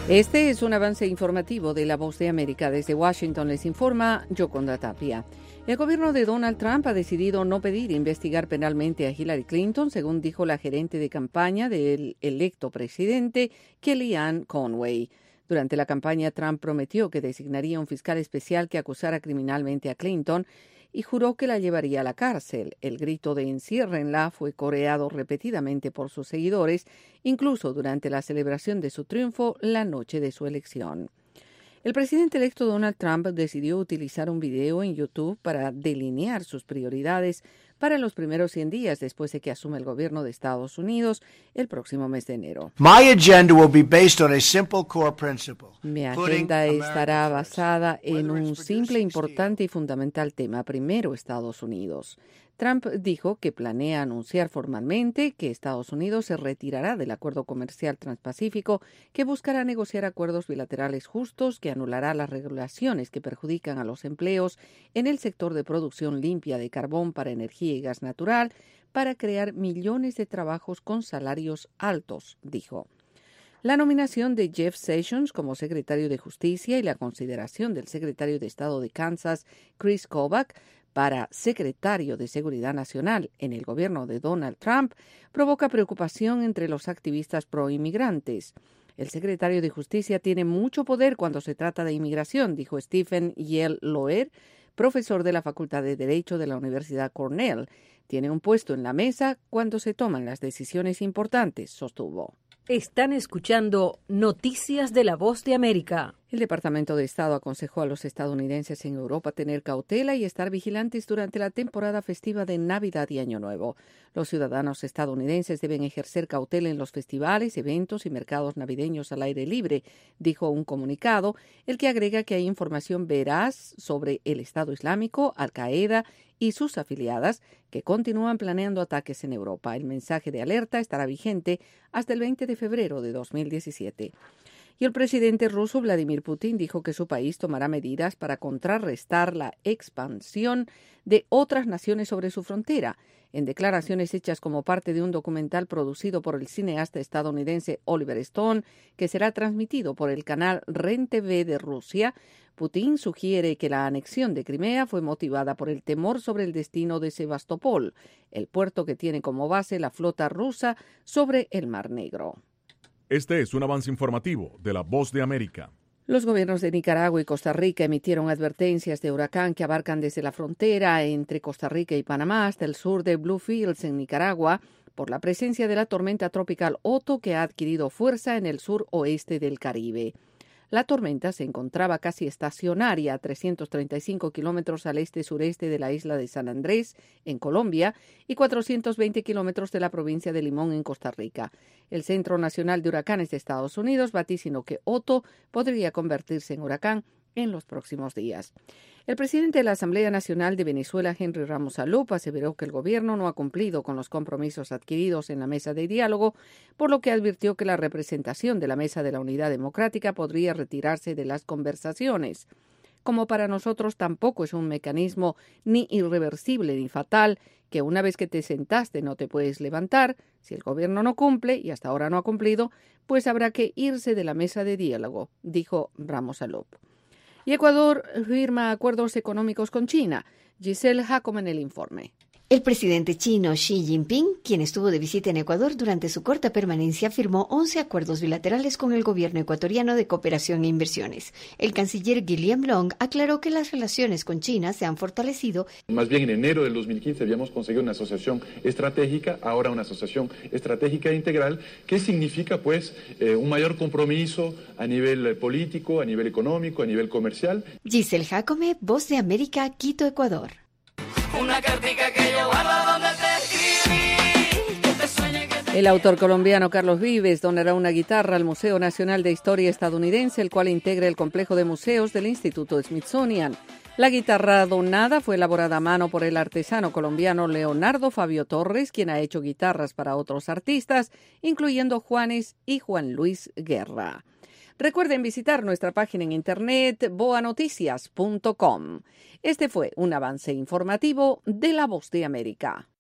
Este es un avance informativo de La Voz de América. Desde Washington les informa Yoconda Tapia. El gobierno de Donald Trump ha decidido no pedir investigar penalmente a Hillary Clinton, según dijo la gerente de campaña del electo presidente, Kellyanne Conway. Durante la campaña, Trump prometió que designaría un fiscal especial que acusara criminalmente a Clinton y juró que la llevaría a la cárcel. El grito de "enciérrenla" fue coreado repetidamente por sus seguidores, incluso durante la celebración de su triunfo la noche de su elección. El presidente electo Donald Trump decidió utilizar un video en YouTube para delinear sus prioridades para los primeros 100 días después de que asume el gobierno de Estados Unidos el próximo mes de enero. Mi agenda estará basada en un simple, importante y fundamental tema. Primero, Estados Unidos. Trump dijo que planea anunciar formalmente que Estados Unidos se retirará del acuerdo comercial transpacífico, que buscará negociar acuerdos bilaterales justos, que anulará las regulaciones que perjudican a los empleos en el sector de producción limpia de carbón para energía y gas natural, para crear millones de trabajos con salarios altos, dijo. La nominación de Jeff Sessions como secretario de Justicia y la consideración del secretario de Estado de Kansas, Chris Kobach, para secretario de Seguridad Nacional en el gobierno de Donald Trump provoca preocupación entre los activistas pro-inmigrantes. El secretario de Justicia tiene mucho poder cuando se trata de inmigración, dijo Stephen Yale Loer, profesor de la Facultad de Derecho de la Universidad Cornell. Tiene un puesto en la mesa cuando se toman las decisiones importantes, sostuvo. Están escuchando Noticias de La Voz de América. El Departamento de Estado aconsejó a los estadounidenses en Europa tener cautela y estar vigilantes durante la temporada festiva de Navidad y Año Nuevo. Los ciudadanos estadounidenses deben ejercer cautela en los festivales, eventos y mercados navideños al aire libre, dijo un comunicado, el que agrega que hay información veraz sobre el Estado Islámico, Al-Qaeda y sus afiliadas que continúan planeando ataques en Europa. El mensaje de alerta estará vigente hasta el 20 de febrero de 2017. Y el presidente ruso Vladimir Putin dijo que su país tomará medidas para contrarrestar la expansión de otras naciones sobre su frontera. En declaraciones hechas como parte de un documental producido por el cineasta estadounidense Oliver Stone, que será transmitido por el canal REN-TV de Rusia, Putin sugiere que la anexión de Crimea fue motivada por el temor sobre el destino de Sebastopol, el puerto que tiene como base la flota rusa sobre el Mar Negro. Este es un avance informativo de La Voz de América. Los gobiernos de Nicaragua y Costa Rica emitieron advertencias de huracán que abarcan desde la frontera entre Costa Rica y Panamá hasta el sur de Bluefields, en Nicaragua, por la presencia de la tormenta tropical Otto, que ha adquirido fuerza en el sur oeste del Caribe. La tormenta se encontraba casi estacionaria a 335 kilómetros al este-sureste de la isla de San Andrés, en Colombia, y 420 kilómetros de la provincia de Limón, en Costa Rica. El Centro Nacional de Huracanes de Estados Unidos vaticinó que Otto podría convertirse en huracán en los próximos días. El presidente de la Asamblea Nacional de Venezuela, Henry Ramos Alop, aseveró que el gobierno no ha cumplido con los compromisos adquiridos en la mesa de diálogo, por lo que advirtió que la representación de la Mesa de la Unidad Democrática podría retirarse de las conversaciones. Como para nosotros tampoco es un mecanismo ni irreversible ni fatal, que una vez que te sentaste no te puedes levantar. Si el gobierno no cumple, y hasta ahora no ha cumplido, pues habrá que irse de la mesa de diálogo, dijo Ramos Alop. Y Ecuador firma acuerdos económicos con China. Giselle Jacome en el informe. El presidente chino Xi Jinping, quien estuvo de visita en Ecuador durante su corta permanencia, firmó 11 acuerdos bilaterales con el gobierno ecuatoriano de cooperación e inversiones. El canciller Guillaume Long aclaró que las relaciones con China se han fortalecido. Más bien en enero del 2015 habíamos conseguido una asociación estratégica, ahora una asociación estratégica integral, que significa pues un mayor compromiso a nivel político, a nivel económico, a nivel comercial. Giselle Jacome, Voz de América, Quito, Ecuador. Una cartica que yo guardo donde te escribí. El autor colombiano Carlos Vives donará una guitarra al Museo Nacional de Historia Estadounidense, el cual integra el complejo de museos del Instituto Smithsonian. La guitarra donada fue elaborada a mano por el artesano colombiano Leonardo Fabio Torres, quien ha hecho guitarras para otros artistas, incluyendo Juanes y Juan Luis Guerra. Recuerden visitar nuestra página en internet boanoticias.com. Este fue un avance informativo de La Voz de América.